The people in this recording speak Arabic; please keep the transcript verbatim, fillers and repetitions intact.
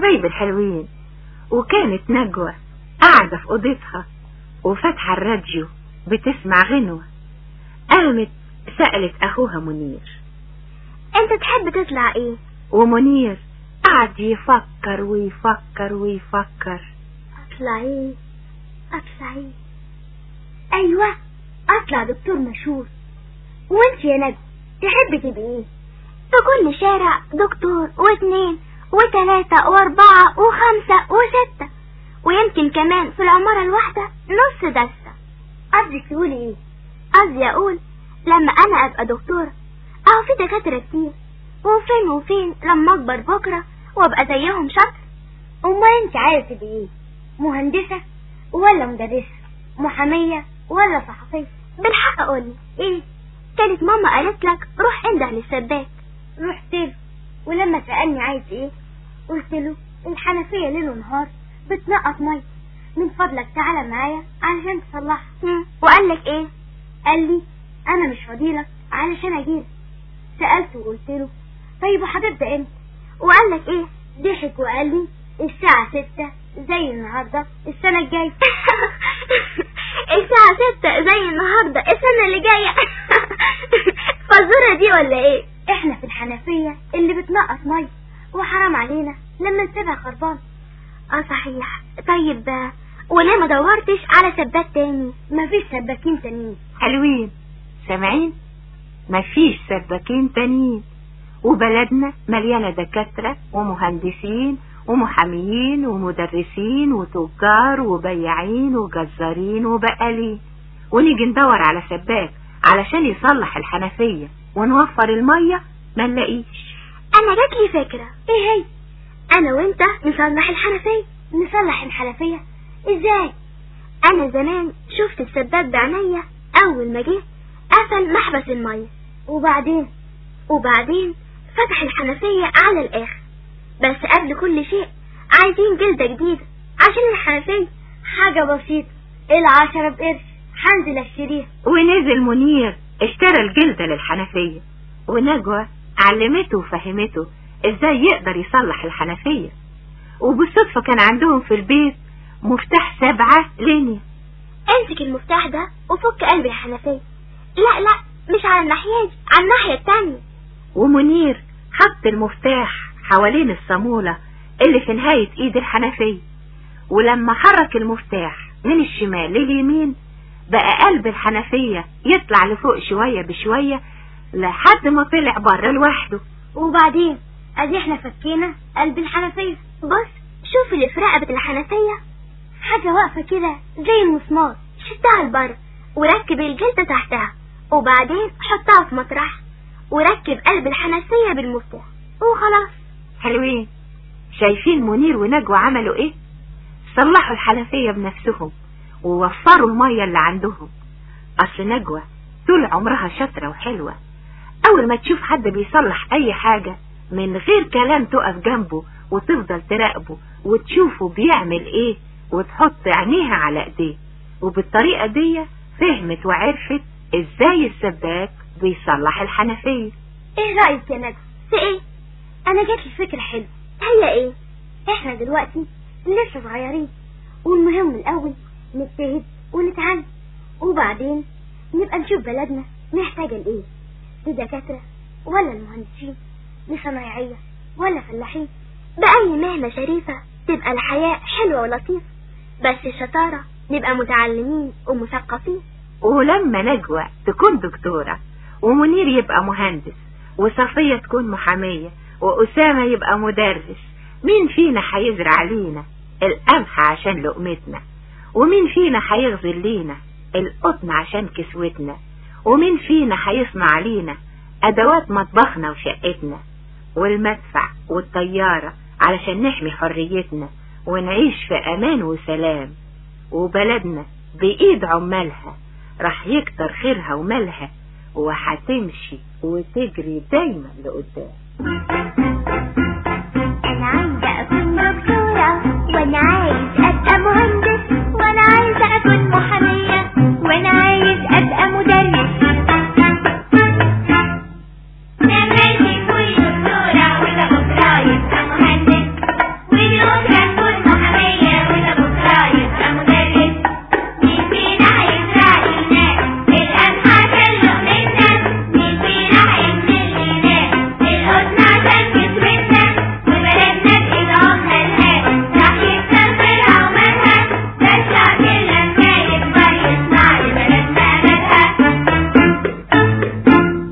حبايب الحلوين، وكانت نجوى قاعدة في اوضتها وفاتحة الراديو بتسمع غنوة. قامت سألت اخوها منير: انت تحب تطلع ايه؟ ومنير قعد يفكر ويفكر ويفكر. اطلع ايه اطلع ايه ايوه اطلع دكتور مشهور. وانت يا نجوى تحب تبقي ايه؟ في كل شارع دكتور واثنين وثلاثة واربعة وخمسة وستة، ويمكن كمان في العمارة الواحدة نص دستة. قصدك تقولي ايه؟ قصدي اقول لما انا ابقى دكتورة اهو في دكاترة كتير، وفين وفين لما اكبر بكرة وابقى زيهم شاطر. امال انت عايزة تبقي ايه؟ مهندسة ولا مدرسة؟ محامية ولا صحفية؟ بالحق قولي ايه؟ كانت ماما قالت لك روح انده للسباك. رحت له، ولما سألني عايز ايه قلت له الحنفية ليل ونهار بتنقط مية، من فضلك تعالى معايا علشان تصلحها. وقال لك ايه؟ قال لي انا مش فاضيلك علشان اجيلك. سألته وقلت له طيب وهتبدأ امتى؟ وقال لك ايه؟ ضحك وقال لي الساعة ستة زي النهاردة السنة الجاية. الساعة ستة زي النهاردة السنة اللي جاية. فالزورة دي ولا ايه؟ احنا في الحنفية اللي بتنقص مية، وحرام علينا لما نسيبها خربان. اه صحيح. طيب وليه ما دورتش على سباك تاني؟ مفيش سباكين تانيين. حلوين سامعين؟ مفيش سباكين تانيين، وبلدنا مليانة دكاترة ومهندسين ومحاميين ومدرسين وتجار وبياعين وجزارين وبقالين، ونيجي ندور على سباك علشان يصلح الحنفية ونوفر المية ما نلاقيش. انا جات لي فكرة. ايه هي؟ انا وانت نصلح الحنفية. نصلح الحنفية ازاي؟ انا زمان شفت السباك بعينيا اول ما جه قفل محبس المية، وبعدين وبعدين فتح الحنفية على الاخر. بس قبل كل شيء عايزين جلدة جديدة عشان الحنفية. حاجة بسيطة، العشرة بقرش هنزل اشتريها. ونزل منير اشترى الجلدة للحنفية، ونجوى علمته وفهمته ازاي يقدر يصلح الحنفية. وبالصدفة كان عندهم في البيت مفتاح سبعة لينيا. امسك المفتاح ده وفك قلب الحنفية. لا لا مش على الناحية دي، على الناحية التانية. ومنير حط المفتاح حوالين الصامولة اللي في نهاية ايد الحنفية، ولما حرك المفتاح من الشمال لليمين بقى قلب الحنفية يطلع لفوق شوية بشوية لحد ما طلع بره لوحده. وبعدين ادي احنا فكينا قلب الحنفية. بص شوف اللي في رقبة الحنفية حاجة واقفة كده زي المسمار، شدها لبره وركب الجلدة تحتها، وبعدين حطها في مطرح وركب قلب الحنفية بالمفتاح وخلاص. حلوين. شايفين منير ونجوى عملوا ايه؟ صلحوا الحنفية بنفسهم ووفروا المية اللي عندهم. اصل نجوى طول عمرها شاطرة وحلوة، اول ما تشوف حد بيصلح اي حاجة من غير كلام تقف جنبه وتفضل تراقبه وتشوفه بيعمل ايه وتحط عينيها على ايديه. وبالطريقة دي فهمت وعرفت ازاي السباك بيصلح الحنفية. ايه رأيك يا نجوى؟ في ايه؟ انا جات لي فكرة حلوة. هي ايه؟ احنا دلوقتي لسه صغيرين، والمهم الاول نجتهد ونتعلم، وبعدين نبقى نشوف بلدنا محتاجة لايه، لدكاترة ولا المهندسين، لصنايعية ولا فلاحين. بأي مهنة شريفة تبقى الحياة حلوة ولطيفة، بس الشطارة نبقى متعلمين ومثقفين. ولما نجوى تكون دكتورة، ومنير يبقى مهندس، وصفية تكون محامية، وأسامة يبقى مدرس، مين فينا هيزرع لينا القمح عشان لقمتنا؟ ومين فينا هيغزل لينا القطن عشان كسوتنا؟ ومين فينا هيصنع لينا أدوات مطبخنا وشقتنا؟ والمدفع والطيارة علشان نحمي حريتنا ونعيش في أمان وسلام. وبلدنا بإيد عمالها راح يكتر خيرها ومالها، وهتمشي وتجري دايما لقدام.